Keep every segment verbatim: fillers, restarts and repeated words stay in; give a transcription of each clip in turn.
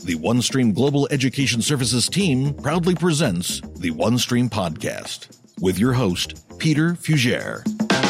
the OneStream Global Education Services team proudly presents the OneStream Podcast with your host, Peter Fugere.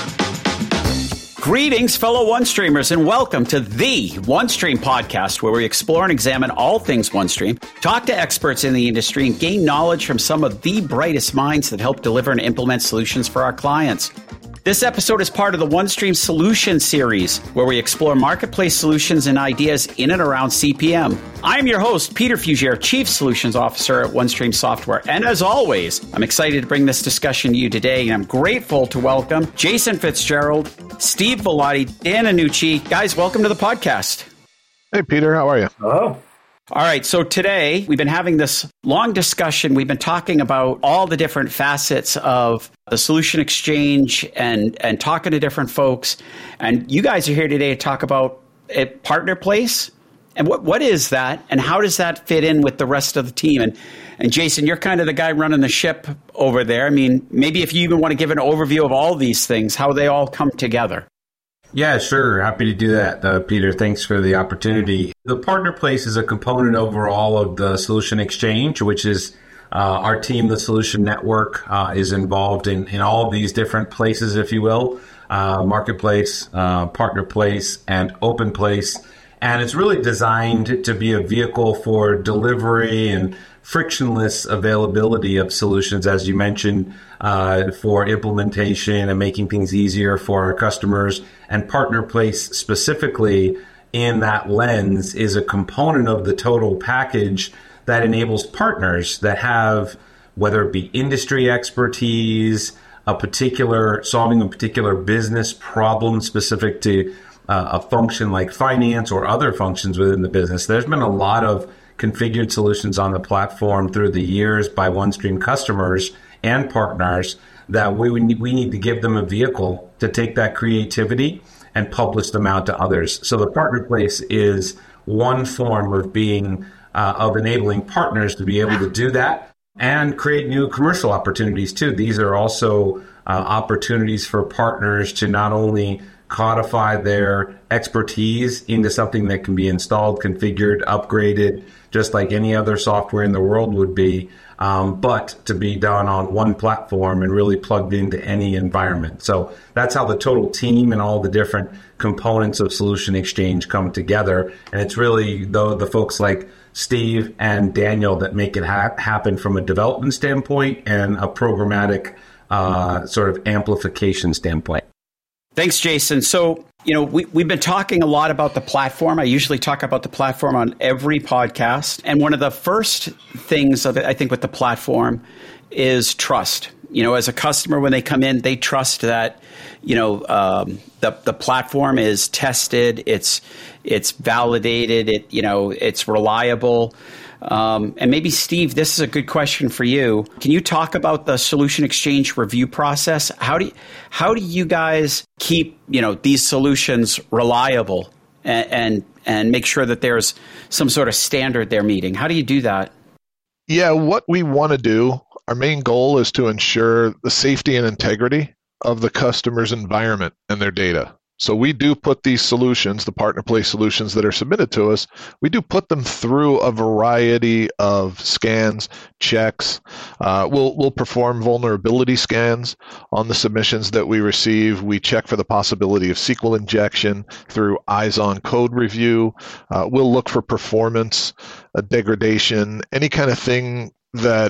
Greetings, fellow OneStreamers, and welcome to the OneStream Podcast, where we explore and examine all things OneStream, talk to experts in the industry, and gain knowledge from some of the brightest minds that help deliver and implement solutions for our clients. This episode is part of the OneStream Solutions series, where we explore marketplace solutions and ideas in and around C P M. I'm your host, Peter Fugere, Chief Solutions Officer at OneStream Software. And as always, I'm excited to bring this discussion to you today, and I'm grateful to welcome Jason Fitzgerald, Steve Vellotti, Dan Annucci. Guys, welcome to the podcast. Hey, Peter. How are you? Hello. All right, so today we've been having this long discussion. We've been talking about all the different facets of the solution exchange and, and talking to different folks. And you guys are here today to talk about a partner place. And what what is that? And how does that fit in with the rest of the team? And, and Jason, you're kind of the guy running the ship over there. I mean, maybe if you even want to give an overview of all these things, how they all come together. Yeah, sure. Happy to do that, uh, Peter. Thanks for the opportunity. The Partner Place is a component overall of the Solution Exchange, which is uh, our team, the Solution Network, uh, is involved in, in all of these different places, if you will, uh, Marketplace, uh, Partner Place, and Open Place. And it's really designed to be a vehicle for delivery and frictionless availability of solutions, as you mentioned, uh, for implementation and making things easier for our customers. And Partner Place specifically in that lens is a component of the total package that enables partners that have, whether it be industry expertise, a particular solving a particular business problem specific to uh, a function like finance or other functions within the business. There's been a lot of configured solutions on the platform through the years by OneStream customers and partners that we need, we need to give them a vehicle to take that creativity and publish them out to others. So the Partner Place is one form of being, uh, of enabling partners to be able to do that and create new commercial opportunities too. These are also uh, opportunities for partners to not only codify their expertise into something that can be installed, configured, upgraded, just like any other software in the world would be, um, but to be done on one platform and really plugged into any environment. So that's how the total team and all the different components of Solution Exchange come together. And it's really the, the folks like Steve and Daniel that make it ha- happen from a development standpoint and a programmatic uh, sort of amplification standpoint. Thanks, Jason. So, you know, we, we've been talking a lot about the platform. I usually talk about the platform on every podcast. And one of the first things of it, I think, with the platform is trust. You know, as a customer, when they come in, they trust that, you know, um, the the platform is tested, it's it's validated, it you know, it's reliable. Um, and maybe, Steve, this is a good question for you. Can you talk about the Solution Exchange review process? How do you, how do you guys keep, you know, these solutions reliable and, and and make sure that there's some sort of standard they're meeting? How do you do that? Yeah, what we want to do, our main goal is to ensure the safety and integrity of the customer's environment and their data. So we do put these solutions, the Partner Place solutions that are submitted to us, we do put them through a variety of scans, checks. Uh, we'll we'll perform vulnerability scans on the submissions that we receive. We check for the possibility of S Q L injection through eyes on code review. Uh, we'll look for performance, uh, degradation, any kind of thing that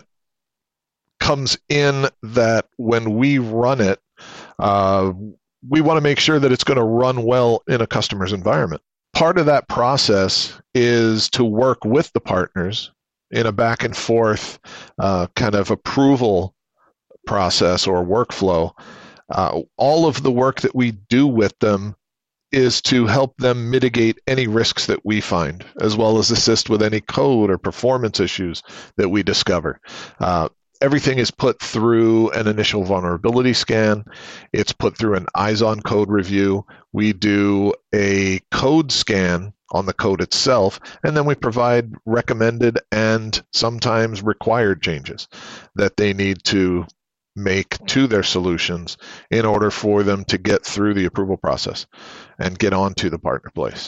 comes in that when we run it, uh, we want to make sure that it's going to run well in a customer's environment. Part of that process is to work with the partners in a back and forth uh, kind of approval process or workflow. Uh, all of the work that we do with them is to help them mitigate any risks that we find, as well as assist with any code or performance issues that we discover. Uh, Everything is put through an initial vulnerability scan. It's put through an eyes on code review. We do a code scan on the code itself, and then we provide recommended and sometimes required changes that they need to make to their solutions in order for them to get through the approval process and get onto the Partner Place.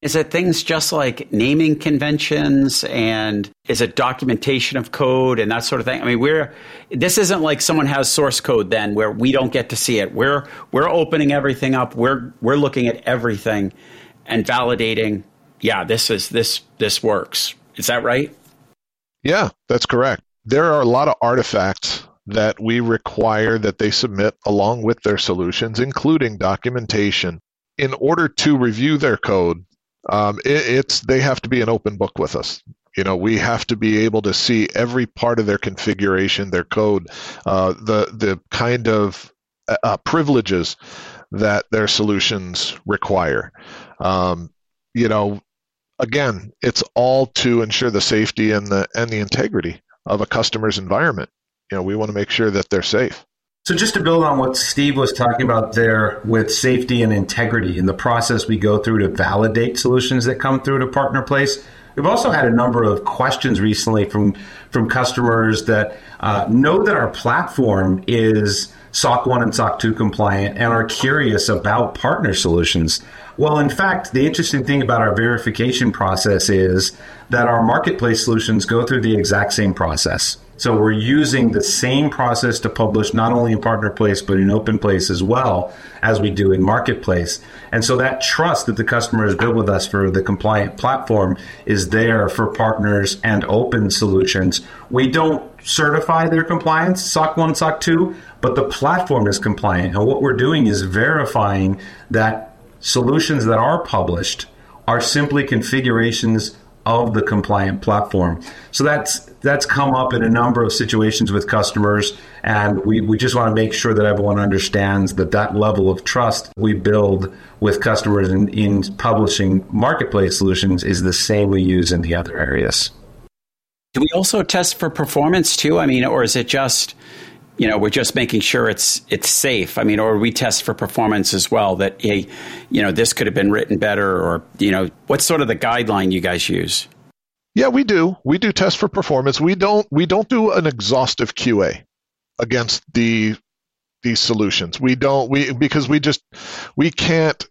Is it things just like naming conventions, and is it documentation of code and that sort of thing? I mean, we're this isn't like someone has source code then where we don't get to see it. We're we're opening everything up. We're we're looking at everything and validating. Yeah, this is this this works. Is that right? Yeah, that's correct. There are a lot of artifacts that we require that they submit along with their solutions, including documentation. In order to review their code, um, it, it's they have to be an open book with us. You know, we have to be able to see every part of their configuration, their code, uh, the the kind of uh, privileges that their solutions require. Um, you know, again, it's all to ensure the safety and the and the integrity of a customer's environment. You know, we want to make sure that they're safe. So just to build on what Steve was talking about there with safety and integrity and the process we go through to validate solutions that come through to PartnerPlace, we've also had a number of questions recently from, from customers that uh, know that our platform is S O C one and S O C two compliant and are curious about partner solutions. Well, in fact, the interesting thing about our verification process is that our marketplace solutions go through the exact same process. So we're using the same process to publish not only in PartnerPlace, but in OpenPlace as well as we do in Marketplace. And so that trust that the customer has built with us for the compliant platform is there for partners and open solutions. We don't certify their compliance, S O C one, S O C two, but the platform is compliant. And what we're doing is verifying that solutions that are published are simply configurations of the compliant platform. So that's that's come up in a number of situations with customers, and we, we just want to make sure that everyone understands that that level of trust we build with customers in, in publishing marketplace solutions is the same we use in the other areas. Do we also test for performance too? I mean, or is it just, you know, we're just making sure it's it's safe? I mean, or we test for performance as well, that, hey, you know, this could have been written better, or, you know, what's sort of the guideline you guys use? Yeah, we do. We do test for performance. We don't we don't do an exhaustive Q A against the these solutions. We don't we because we just we can't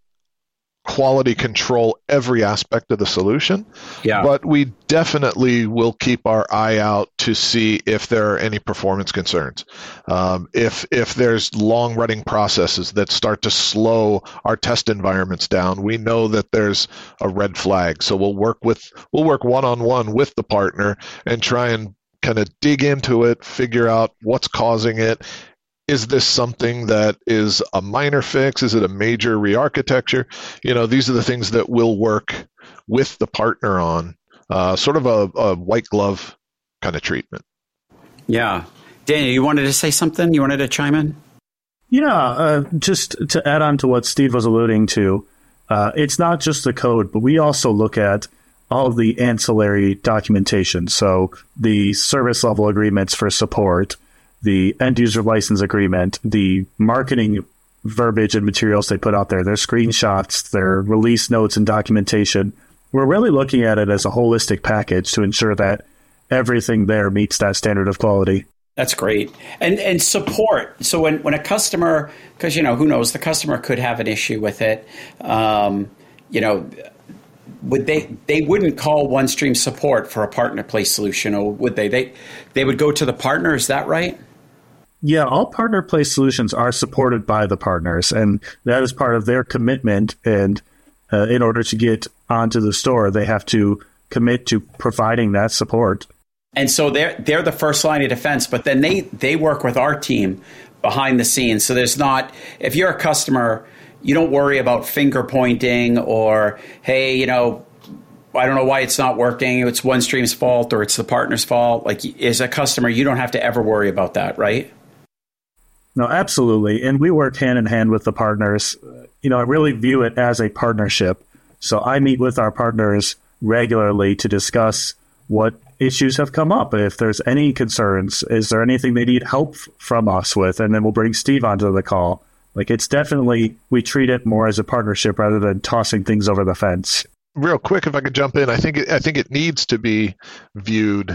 quality control every aspect of the solution. Yeah. But we definitely will keep our eye out to see if there are any performance concerns. Um, if if there's long running processes that start to slow our test environments down, we know that there's a red flag. So we'll work with we'll work one on one with the partner and try and kind of dig into it, figure out what's causing it. Is this something that is a minor fix? Is it a major re-architecture? You know, these are the things that we'll work with the partner on, uh, sort of a, a white glove kind of treatment. Yeah. Daniel, you wanted to say something? You wanted to chime in? Yeah, uh, just to add on to what Steve was alluding to, uh, it's not just the code, but we also look at all of the ancillary documentation. So the service level agreements for support, the end user license agreement, the marketing verbiage and materials they put out there, their screenshots, their release notes and documentation. We're really looking at it as a holistic package to ensure that everything there meets that standard of quality. That's great. And and support. So when, when a customer, because, you know, who knows, the customer could have an issue with it. Um, you know, would they they wouldn't call OneStream support for a PartnerPlace solution, or would they? They they would go to the partner. Is that right? Yeah, all PartnerPlace solutions are supported by the partners, and that is part of their commitment. And uh, in order to get onto the store, they have to commit to providing that support. And so they're they're the first line of defense, but then they they work with our team behind the scenes. So there's not, if you're a customer, you don't worry about finger pointing or, hey, you know, I don't know why it's not working. It's OneStream's fault or it's the partner's fault. Like, as a customer, you don't have to ever worry about that, right? No, absolutely. And we work hand in hand with the partners. You know, I really view it as a partnership. So I meet with our partners regularly to discuss what issues have come up. If there's any concerns, is there anything they need help from us with? And then we'll bring Steve onto the call. Like, it's definitely, we treat it more as a partnership rather than tossing things over the fence. Real quick, if I could jump in, I think it, I think it needs to be viewed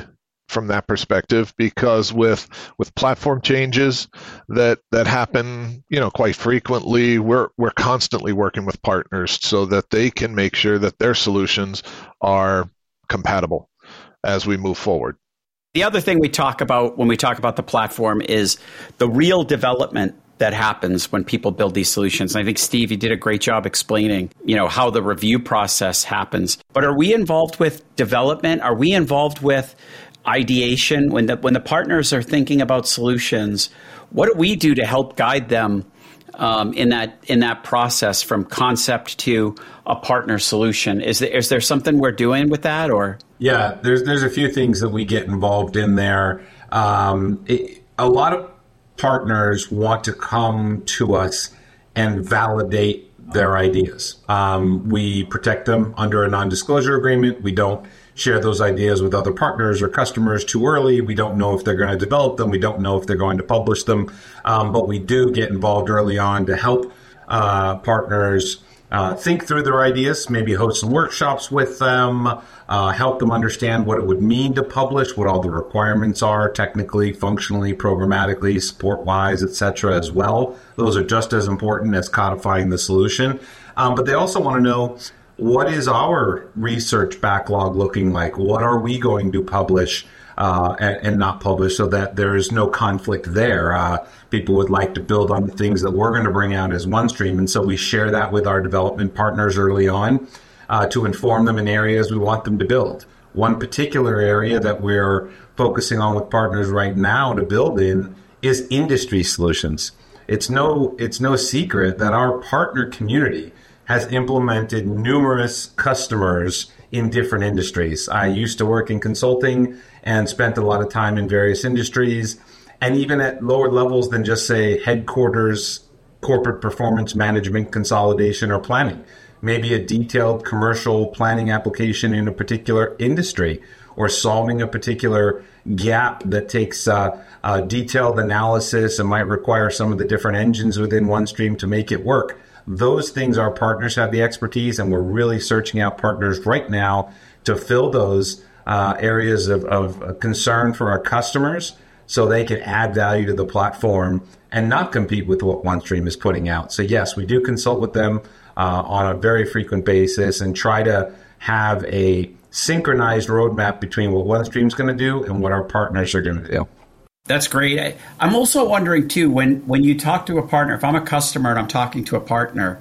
from that perspective, because with with platform changes that that happen, you know, quite frequently, we're we're constantly working with partners so that they can make sure that their solutions are compatible as we move forward. The other thing we talk about when we talk about the platform is the real development that happens when people build these solutions. And I think, Steve, you did a great job explaining, you know, how the review process happens. But are we involved with development? Are we involved with ideation? When the when the partners are thinking about solutions, what do we do to help guide them um, in that in that process from concept to a partner solution? Is there, is there something we're doing with that, or? Yeah, there's there's a few things that we get involved in there. Um, it, a lot of partners want to come to us and validate their ideas. Um, we protect them under a non-disclosure agreement. We don't share those ideas with other partners or customers too early. We don't know if they're going to develop them. We don't know if they're going to publish them. Um, but we do get involved early on to help uh, partners uh, think through their ideas, maybe host some workshops with them, uh, help them understand what it would mean to publish, what all the requirements are technically, functionally, programmatically, support-wise, et cetera as well. Those are just as important as codifying the solution. Um, but they also want to know, what is our research backlog looking like? What are we going to publish uh, and, and not publish, so that there is no conflict there? Uh, people would like to build on the things that we're going to bring out as OneStream. And so we share that with our development partners early on uh, to inform them in areas we want them to build. One particular area that we're focusing on with partners right now to build in is industry solutions. It's no, it's no secret that our partner community has implemented numerous customers in different industries. I used to work in consulting and spent a lot of time in various industries, and even at lower levels than just, say, headquarters, corporate performance management, consolidation, or planning. Maybe a detailed commercial planning application in a particular industry, or solving a particular gap that takes uh, uh, detailed analysis and might require some of the different engines within OneStream to make it work. Those things our partners have the expertise, and we're really searching out partners right now to fill those uh, areas of, of concern for our customers, so they can add value to the platform and not compete with what OneStream is putting out. So yes, we do consult with them uh, on a very frequent basis and try to have a synchronized roadmap between what OneStream's going to do and what our partners are going to do. That's great. I, I'm also wondering, too, when, when you talk to a partner, if I'm a customer and I'm talking to a partner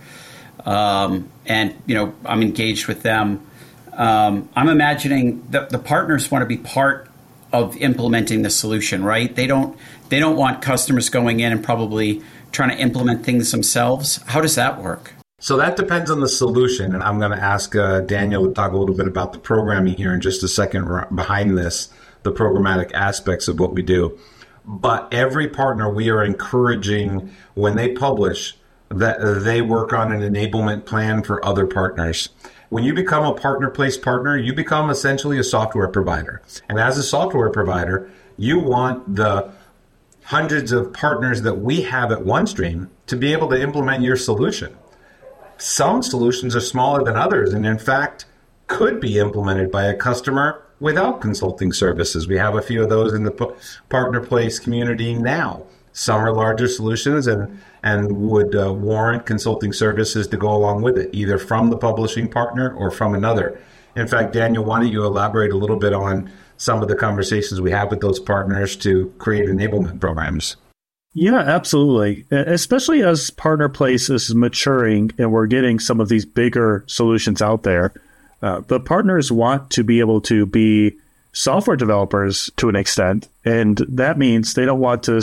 um, and, you know, I'm engaged with them, um, I'm imagining that the partners want to be part of implementing the solution, right? They don't they don't want customers going in and probably trying to implement things themselves. How does that work? So that depends on the solution. And I'm going to ask uh, Daniel to talk a little bit about the programming here in just a second behind this, the programmatic aspects of what we do. But every partner we are encouraging, when they publish, that they work on an enablement plan for other partners. When you become a partner place partner, you become essentially a software provider. And as a software provider, you want the hundreds of partners that we have at OneStream to be able to implement your solution. Some solutions are smaller than others, and in fact, could be implemented by a customer without consulting services. We have a few of those in the partner place community now. Some are larger solutions and, and would uh, warrant consulting services to go along with it, either from the publishing partner or from another. In fact, Daniel, why don't you elaborate a little bit on some of the conversations we have with those partners to create enablement programs? Yeah, absolutely. Especially as Partner Place is maturing and we're getting some of these bigger solutions out there, uh, the partners want to be able to be software developers to an extent. And that means they don't want to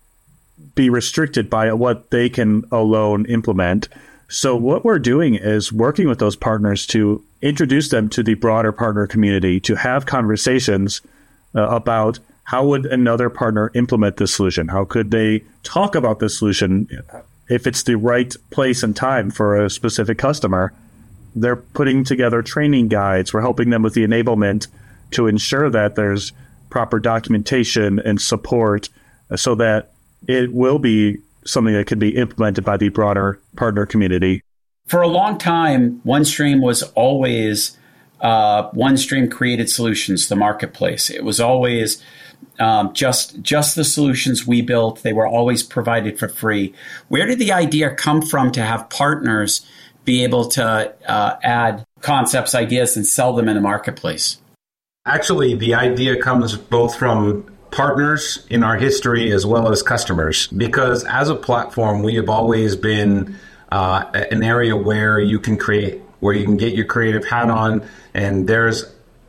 be restricted by what they can alone implement. So what we're doing is working with those partners to introduce them to the broader partner community, to have conversations uh, about how would another partner implement this solution? How could they talk about this solution? If it's the right place and time for a specific customer, they're putting together training guides. We're helping them with the enablement to ensure that there's proper documentation and support so that it will be something that can be implemented by the broader partner community. For a long time, OneStream was always uh, OneStream created solutions, the marketplace. It was always um, just just the solutions we built. They were always provided for free. Where did the idea come from to have partners be able to uh, add concepts, ideas, and sell them in the marketplace? Actually, the idea comes both from partners in our history as well as customers, because as a platform, we have always been uh, an area where you can create, where you can get your creative hat on, and there's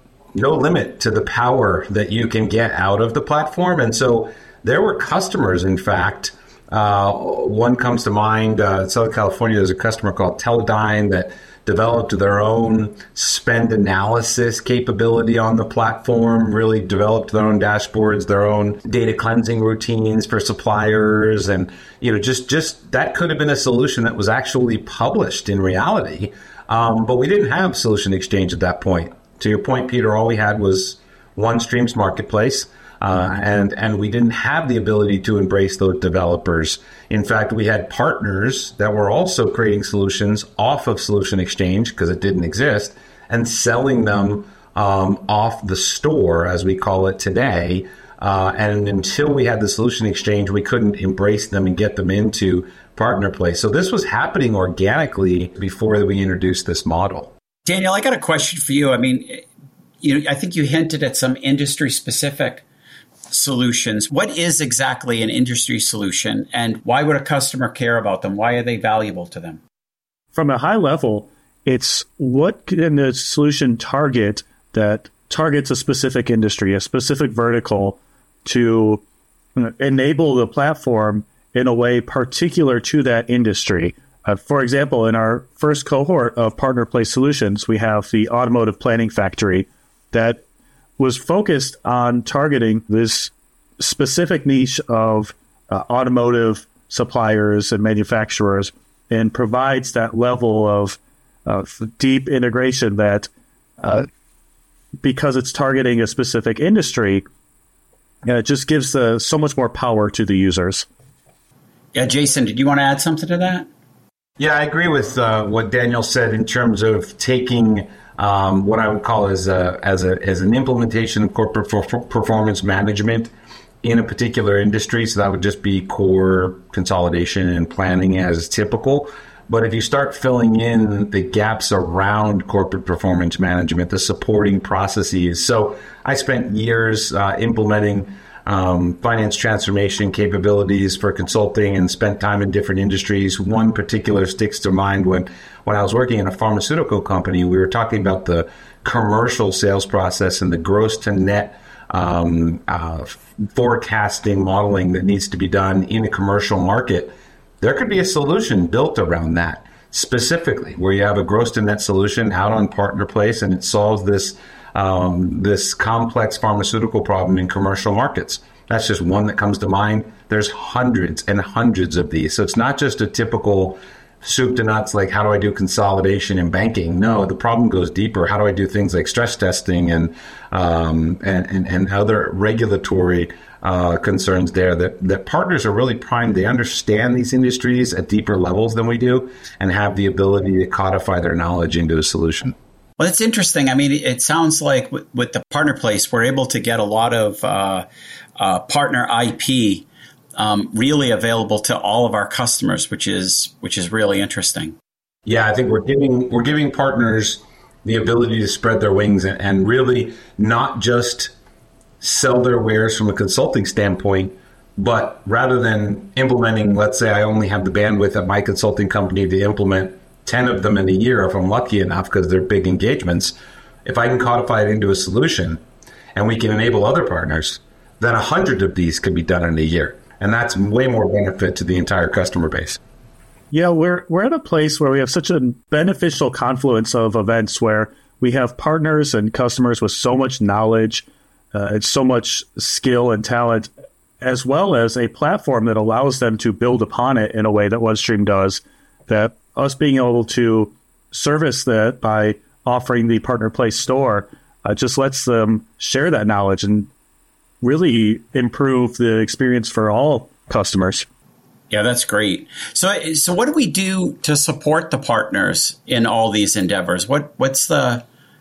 no limit to the power that you can get out of the platform. And so there were customers, in fact, uh, one comes to mind, uh, in Southern California, there's a customer called Teledyne that developed their own spend analysis capability on the platform, really developed their own dashboards, their own data cleansing routines for suppliers. And, you know, just, just that could have been a solution that was actually published in reality. Um, but we didn't have Solution Exchange at that point. To your point, Peter, all we had was OneStream's marketplace. Uh, and, and we didn't have the ability to embrace those developers. In fact, we had partners that were also creating solutions off of Solution Exchange because it didn't exist and selling them um, off the store, as we call it today. Uh, and until we had the Solution Exchange, we couldn't embrace them and get them into PartnerPlace. So this was happening organically before we introduced this model. Daniel, I got a question for you. I mean, you know, I think you hinted at some industry specific solutions. What is exactly an industry solution, and why would a customer care about them? Why are they valuable to them? From a high level, it's what can the solution target that targets a specific industry, a specific vertical, to enable the platform in a way particular to that industry. Uh, for example, in our first cohort of PartnerPlace solutions, we have the Automotive Planning Factory that was focused on targeting this specific niche of uh, automotive suppliers and manufacturers, and provides that level of uh, deep integration that, uh, because it's targeting a specific industry, uh, it just gives the, so much more power to the users. Yeah, Jason, did you want to add something to that? Yeah, I agree with uh, what Daniel said in terms of taking Um, what I would call as a, as a as an implementation of corporate for performance management in a particular industry. So that would just be core consolidation and planning as typical. But if you start filling in the gaps around corporate performance management, the supporting processes. So I spent years uh, implementing um, finance transformation capabilities for consulting and spent time in different industries. One particular sticks to mind when When I was working in a pharmaceutical company. We were talking about the commercial sales process and the gross to net um, uh, forecasting modeling that needs to be done in a commercial market. There could be a solution built around that specifically, where you have a gross to net solution out on PartnerPlace, and it solves this um, this complex pharmaceutical problem in commercial markets. That's just one that comes to mind. There's hundreds and hundreds of these. So it's not just a typical soup to nuts, like how do I do consolidation in banking? No, the problem goes deeper. How do I do things like stress testing and um, and, and, and other regulatory uh, concerns there that, that partners are really primed. They understand these industries at deeper levels than we do and have the ability to codify their knowledge into a solution. Well, it's interesting. I mean, it sounds like with, with the PartnerPlace, we're able to get a lot of uh, uh, partner I P Um, really available to all of our customers, which is which is really interesting. Yeah, I think we're giving we're giving partners the ability to spread their wings and, and really not just sell their wares from a consulting standpoint, but rather than implementing, let's say I only have the bandwidth at my consulting company to implement ten of them in a year, if I'm lucky enough, because they're big engagements. If I can codify it into a solution and we can enable other partners, then a hundred of these could be done in a year. And that's way more benefit to the entire customer base. Yeah, we're we're at a place where we have such a beneficial confluence of events where we have partners and customers with so much knowledge uh, and so much skill and talent, as well as a platform that allows them to build upon it in a way that OneStream does, that us being able to service that by offering the PartnerPlace store uh, just lets them share that knowledge and really improve the experience for all customers. Yeah, that's great. So, so what do we do to support the partners in all these endeavors? What, what's the,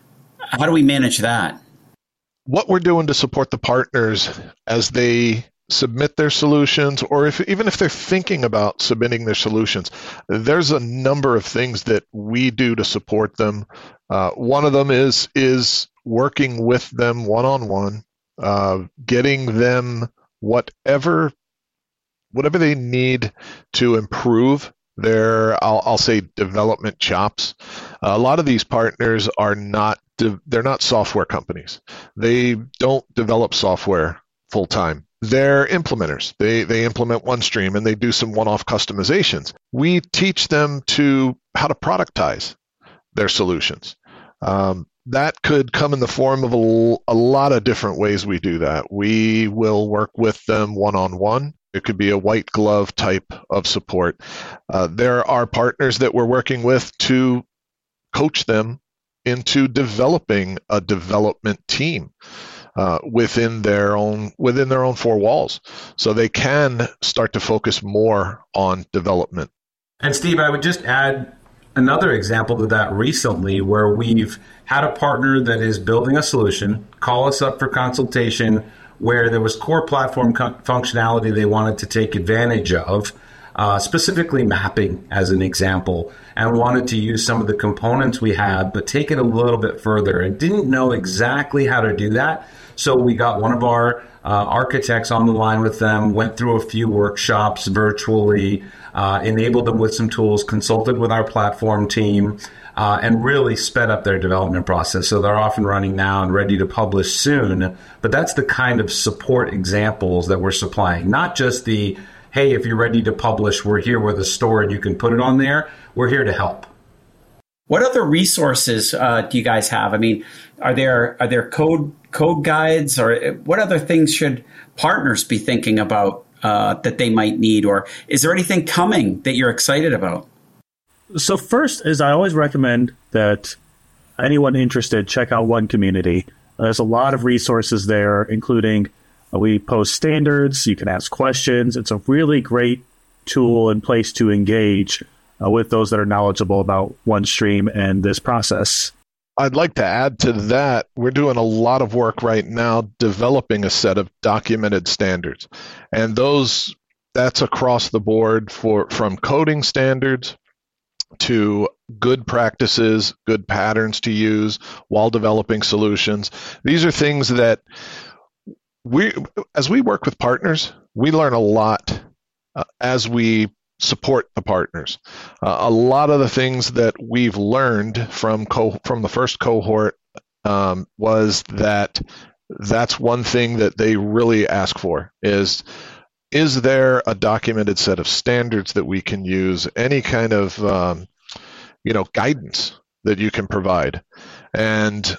how do we manage that? What we're doing to support the partners as they submit their solutions, or if even if they're thinking about submitting their solutions, there's a number of things that we do to support them. Uh, one of them is is working with them one-on-one, uh, getting them whatever whatever they need to improve their, I'll, I'll say, development chops. Uh, a lot of these partners are not de- they're not software companies. They don't develop software full time. They're implementers. They they implement OneStream and they do some one-off customizations. We teach them to how to productize their solutions. Um, that could come in the form of a, a lot of different ways we do that. We will work with them one-on-one. It could be a white glove type of support. Uh, there are partners that we're working with to coach them into developing a development team uh, within their own within their own four walls, so they can start to focus more on development. And Steve, I would just add another example to that recently, where we've had a partner that is building a solution call us up for consultation, where there was core platform co- functionality they wanted to take advantage of, uh, specifically mapping as an example, and wanted to use some of the components we had, but take it a little bit further, and didn't know exactly how to do that. So we got one of our uh, architects on the line with them, went through a few workshops virtually, uh, enabled them with some tools, consulted with our platform team, Uh, and really sped up their development process. So they're off and running now and ready to publish soon. But that's the kind of support examples that we're supplying. Not just the, hey, if you're ready to publish, we're here with a store and you can put it on there. We're here to help. What other resources uh, do you guys have? I mean, are there are there code code guides, or what other things should partners be thinking about uh, that they might need? Or is there anything coming that you're excited about? So first is I always recommend that anyone interested check out One Community. There's a lot of resources there, including uh, we post standards. You can ask questions. It's a really great tool and place to engage uh, with those that are knowledgeable about OneStream and this process. I'd like to add to that, we're doing a lot of work right now developing a set of documented standards. And those that's across the board for from coding standards to good practices, good patterns to use while developing solutions. These are things that we, as we work with partners, we learn a lot uh, as we support the partners. Uh, a lot of the things that we've learned from co- from the first cohort um, was that that's one thing that they really ask for is, is there a documented set of standards that we can use, any kind of um, you know, guidance that you can provide? And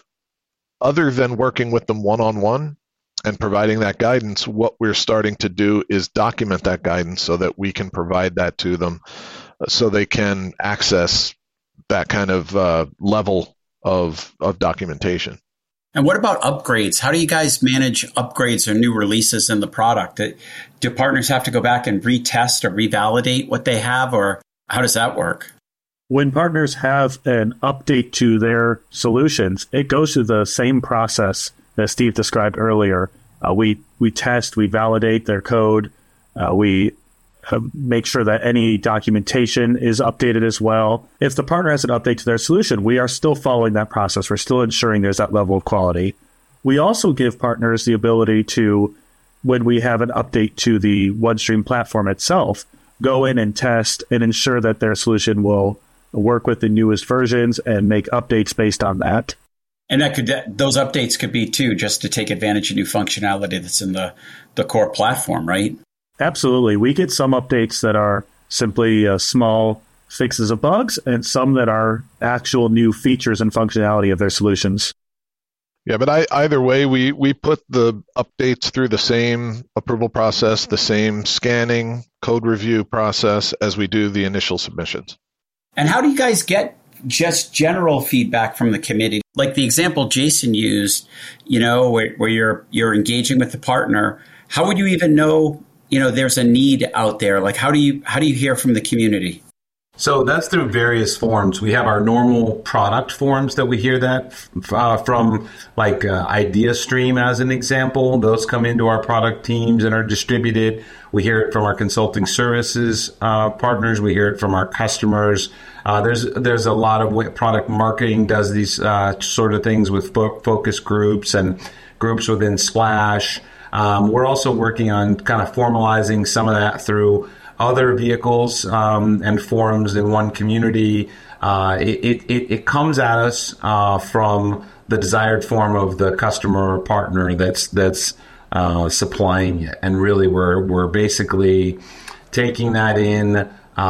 other than working with them one-on-one and providing that guidance, what we're starting to do is document that guidance so that we can provide that to them so they can access that kind of uh, level of of documentation. And what about upgrades? How do you guys manage upgrades or new releases in the product? Do partners have to go back and retest or revalidate what they have, or how does that work? When partners have an update to their solutions, it goes through the same process that Steve described earlier. Uh, we we test, we validate their code, uh, we uh, make sure that any documentation is updated as well. If the partner has an update to their solution, we are still following that process. We're still ensuring there's that level of quality. We also give partners the ability to, when we have an update to the OneStream platform itself, go in and test and ensure that their solution will work with the newest versions and make updates based on that. And that could those updates could be, too, just to take advantage of new functionality that's in the, the core platform, right? Absolutely. We get some updates that are simply uh, small fixes of bugs and some that are actual new features and functionality of their solutions. Yeah, but I, either way, we, we put the updates through the same approval process, the same scanning, code review process as we do the initial submissions. And how do you guys get just general feedback from the committee? Like the example Jason used, you know, where, where you're you're engaging with the partner. How would you even know, you know, there's a need out there? Like, how do you how do you hear from the community? So that's through various forms. We have our normal product forms that we hear that uh, from, like uh, IdeaStream as an example. Those come into our product teams and are distributed. We hear it from our consulting services uh, partners. We hear it from our customers. Uh, there's there's a lot of way product marketing does these uh, sort of things with fo- focus groups and groups within Splash. Um, we're also working on kind of formalizing some of that through other vehicles um, and forums in one community. Uh, it, it, it comes at us uh, from the desired form of the customer or partner that's that's uh, supplying it, and really we're we're basically taking that in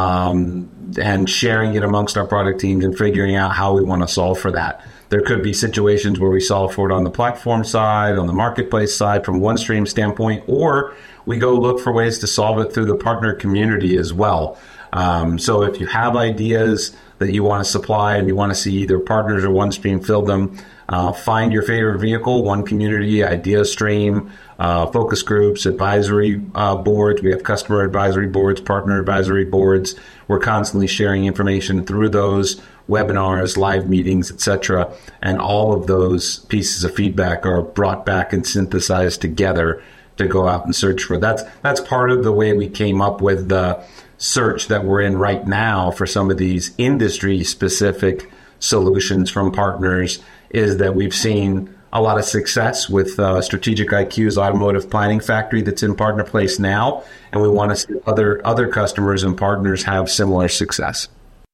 um, and sharing it amongst our product teams and figuring out how we want to solve for that. There could be situations where we solve for it on the platform side, on the marketplace side, from OneStream standpoint, or we go look for ways to solve it through the partner community as well. Um, so if you have ideas that you want to supply and you want to see either partners or OneStream fill them, uh, find your favorite vehicle, One Community, IdeaStream, uh, focus groups, advisory uh, boards. We have customer advisory boards, partner advisory boards. We're constantly sharing information through those webinars, live meetings, et cetera. And all of those pieces of feedback are brought back and synthesized together to go out and search for. That's that's part of the way we came up with the search that we're in right now for some of these industry-specific solutions from partners, is that we've seen a lot of success with uh, Strategic I Q's Automotive Planning Factory that's in PartnerPlace now, and we want to see other other customers and partners have similar success.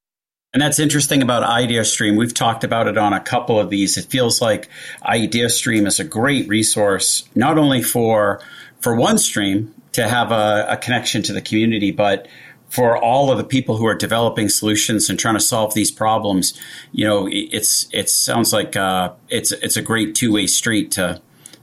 And that's interesting about IdeaStream. We've talked about it on a couple of these. It feels like IdeaStream is a great resource, not only for for OneStream to have a, a connection to the community, but for all of the people who are developing solutions and trying to solve these problems. You know, it's it sounds like uh, it's it's a great two-way street to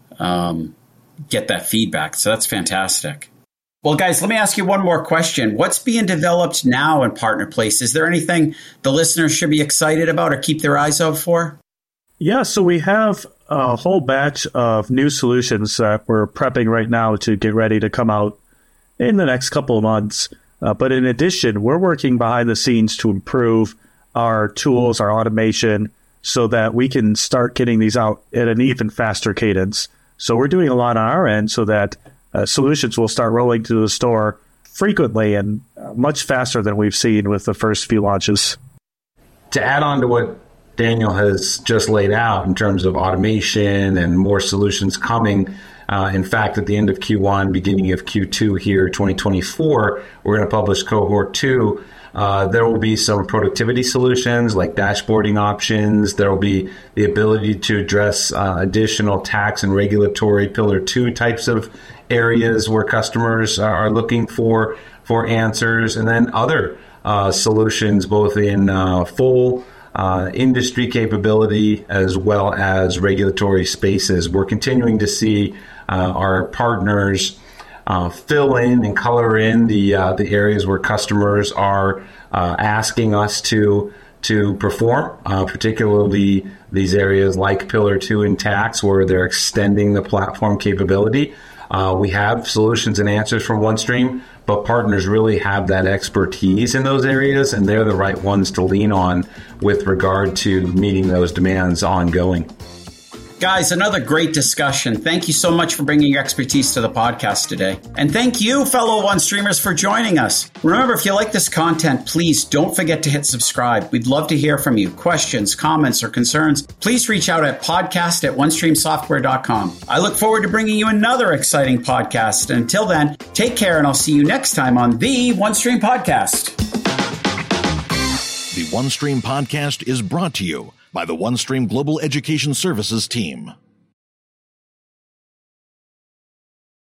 um, get that feedback. So that's fantastic. Well, guys, let me ask you one more question. What's being developed now in PartnerPlace? Is there anything the listeners should be excited about or keep their eyes out for? Yeah, so we have a whole batch of new solutions that we're prepping right now to get ready to come out in the next couple of months. Uh, but in addition, we're working behind the scenes to improve our tools, our automation, so that we can start getting these out at an even faster cadence. So we're doing a lot on our end so that Uh, solutions will start rolling to the store frequently and uh, much faster than we've seen with the first few launches. To add on to what Daniel has just laid out in terms of automation and more solutions coming, uh, in fact, at the end of Q one, beginning of Q two here, twenty twenty-four, we're going to publish cohort two. Uh, there will be some productivity solutions like dashboarding options. There will be the ability to address uh, additional tax and regulatory pillar two types of areas where customers are looking for for answers, and then other uh, solutions both in uh, full uh, industry capability as well as regulatory spaces. We're continuing to see uh, our partners Uh, fill in and color in the uh, the areas where customers are uh, asking us to to perform, uh, particularly these areas like Pillar Two and tax, where they're extending the platform capability. Uh, we have solutions and answers from OneStream, but partners really have that expertise in those areas, and they're the right ones to lean on with regard to meeting those demands ongoing. Guys, another great discussion. Thank you so much for bringing your expertise to the podcast today. And thank you, fellow OneStreamers, for joining us. Remember, if you like this content, please don't forget to hit subscribe. We'd love to hear from you. Questions, comments, or concerns, please reach out at podcast at one stream software dot com. I look forward to bringing you another exciting podcast. And until then, take care, and I'll see you next time on the OneStream Podcast. The OneStream Podcast is brought to you by the OneStream Global Education Services team.